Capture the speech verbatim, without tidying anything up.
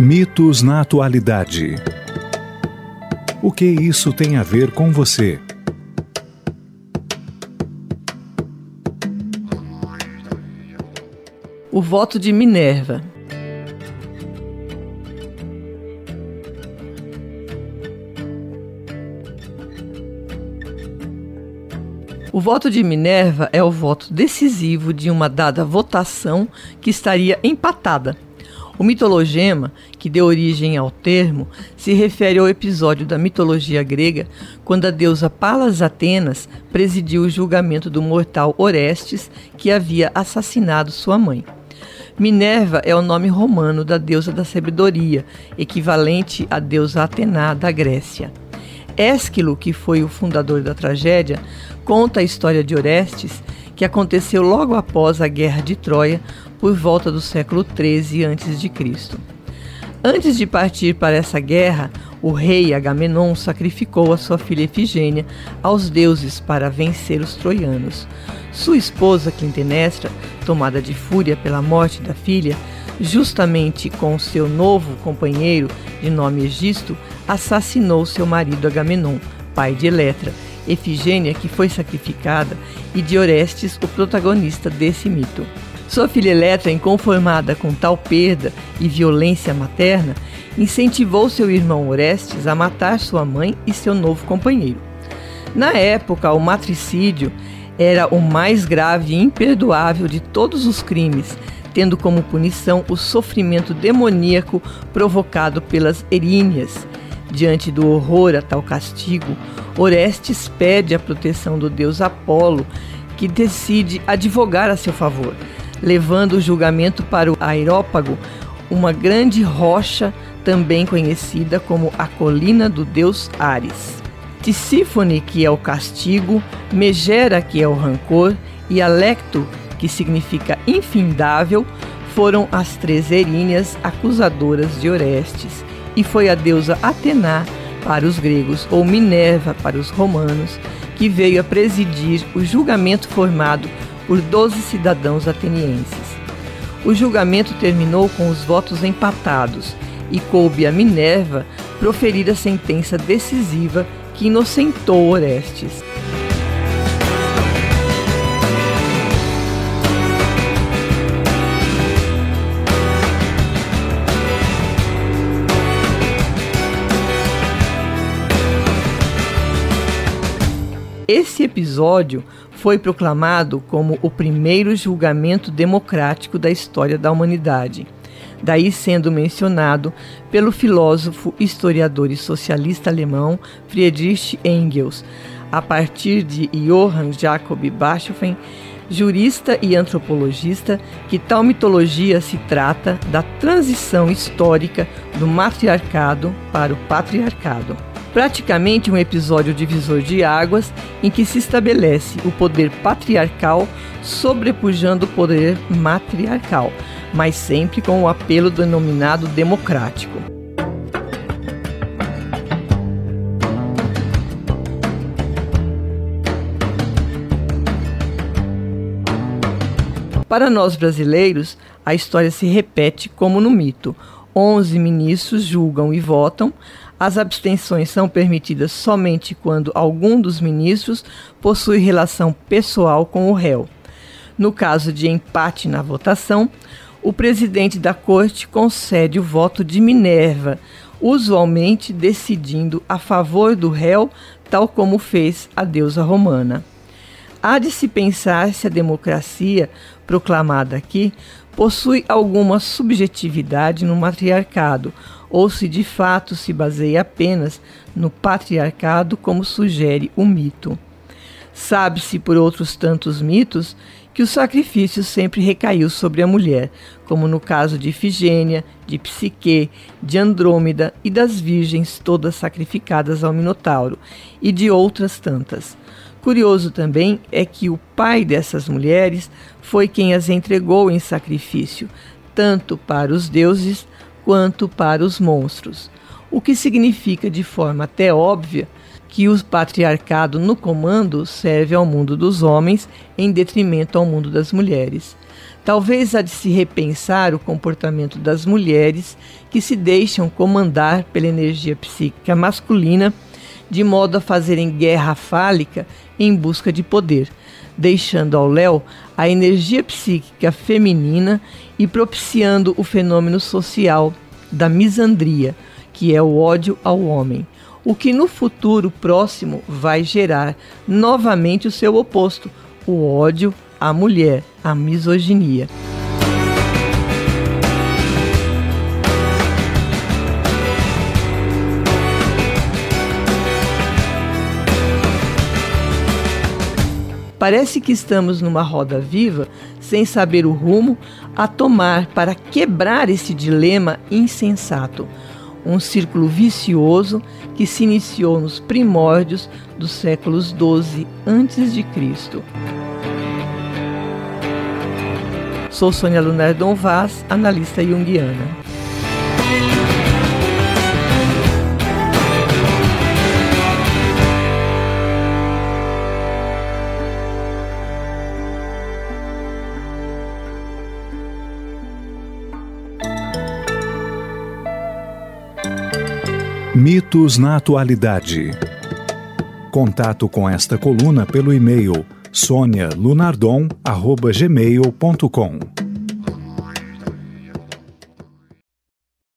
Mitos na atualidade. O que isso tem a ver com você? O voto de Minerva. O voto de Minerva é o voto decisivo de uma dada votação que estaria empatada. O mitologema, que deu origem ao termo, se refere ao episódio da mitologia grega quando a deusa Palas Atenas presidiu o julgamento do mortal Orestes, que havia assassinado sua mãe. Minerva é o nome romano da deusa da sabedoria, equivalente à deusa Atena da Grécia. Ésquilo, que foi o fundador da tragédia, conta a história de Orestes, que aconteceu logo após a Guerra de Troia, por volta do século treze antes de Cristo. Antes de partir para essa guerra, o rei Agamenon sacrificou a sua filha Efigênia aos deuses para vencer os troianos. Sua esposa Clitemnestra, tomada de fúria pela morte da filha, justamente com seu novo companheiro, de nome Egisto, assassinou seu marido Agamenon, pai de Eletra, Efigênia, que foi sacrificada, e de Orestes, o protagonista desse mito. Sua filha Eletra, inconformada com tal perda e violência materna, incentivou seu irmão Orestes a matar sua mãe e seu novo companheiro. Na época, o matricídio era o mais grave e imperdoável de todos os crimes, tendo como punição o sofrimento demoníaco provocado pelas eríneas. Diante do horror a tal castigo, Orestes pede a proteção do deus Apolo, que decide advogar a seu favor, levando o julgamento para o Areópago, uma grande rocha também conhecida como a colina do deus Ares. Tisífone, que é o castigo, Megera, que é o rancor, e Alecto, que significa infindável, foram as três eríneas acusadoras de Orestes, e foi a deusa Atena para os gregos, ou Minerva para os romanos, que veio a presidir o julgamento formado por doze cidadãos atenienses. O julgamento terminou com os votos empatados e coube a Minerva proferir a sentença decisiva que inocentou Orestes. Esse episódio foi proclamado como o primeiro julgamento democrático da história da humanidade, daí sendo mencionado pelo filósofo, historiador e socialista alemão Friedrich Engels, a partir de Johann Jacob Bachhofen, jurista e antropologista, que tal mitologia se trata da transição histórica do matriarcado para o patriarcado. Praticamente um episódio divisor de águas em que se estabelece o poder patriarcal sobrepujando o poder matriarcal, mas sempre com o apelo denominado democrático. Para nós brasileiros, a história se repete como no mito. Onze ministros julgam e votam. As abstenções são permitidas somente quando algum dos ministros possui relação pessoal com o réu. No caso de empate na votação, o presidente da corte concede o voto de Minerva, usualmente decidindo a favor do réu, tal como fez a deusa romana. Há de se pensar se a democracia, proclamada aqui, possui alguma subjetividade no matriarcado, ou se de fato se baseia apenas no patriarcado, como sugere o mito. Sabe-se por outros tantos mitos que o sacrifício sempre recaiu sobre a mulher, como no caso de Ifigênia, de Psique, de Andrômeda e das virgens todas sacrificadas ao Minotauro, e de outras tantas. Curioso também é que o pai dessas mulheres foi quem as entregou em sacrifício, tanto para os deuses quanto para os monstros, o que significa de forma até óbvia que o patriarcado no comando serve ao mundo dos homens em detrimento ao mundo das mulheres. Talvez há de se repensar o comportamento das mulheres que se deixam comandar pela energia psíquica masculina, de modo a fazerem guerra fálica em busca de poder, deixando ao léu a energia psíquica feminina e propiciando o fenômeno social da misandria, que é o ódio ao homem, o que no futuro próximo vai gerar novamente o seu oposto, o ódio à mulher, a misoginia. Parece que estamos numa roda viva, sem saber o rumo a tomar para quebrar esse dilema insensato. Um círculo vicioso que se iniciou nos primórdios dos séculos doze antes de Cristo. Sou Sônia Lunardon Vaz, analista junguiana. Mitos na atualidade. Contato com esta coluna pelo e-mail sonia lunardon arroba gmail ponto com.